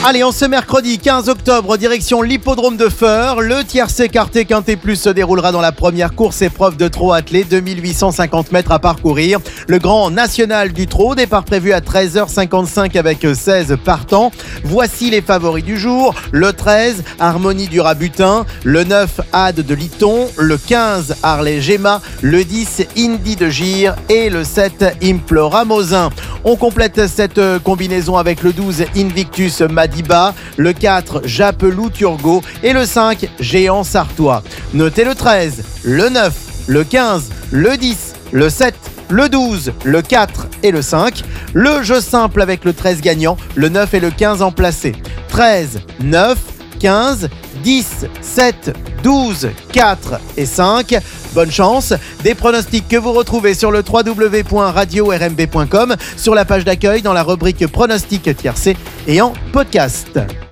Allez, en ce mercredi 15 octobre, direction l'hippodrome de Feurs. Le tiercé quarté Quintet Plus se déroulera dans la première course épreuve de trot attelé, 2850 mètres à parcourir. Le grand national du trot, départ prévu à 13h55 avec 16 partants. Voici les favoris du jour. Le 13, Harmonie du Rabutin. Le 9, Had de Liton. Le 15, Harley Gemma. Le 10, Indy de Gire. Et le 7, Implora Mosin. On complète cette combinaison avec le 12, Invictus Madiba, le 4, Japelou Turgot et le 5, Géant Sartois. Notez le 13, le 9, le 15, le 10, le 7, le 12, le 4 et le 5. Le jeu simple avec le 13 gagnant, le 9 et le 15 en placé. 13, 9, 15, 10, 7, 12, 4 et 5. Bonne chance. Des pronostics que vous retrouvez sur le www.radio-rmb.com, sur la page d'accueil dans la rubrique pronostics tiercé et en podcast.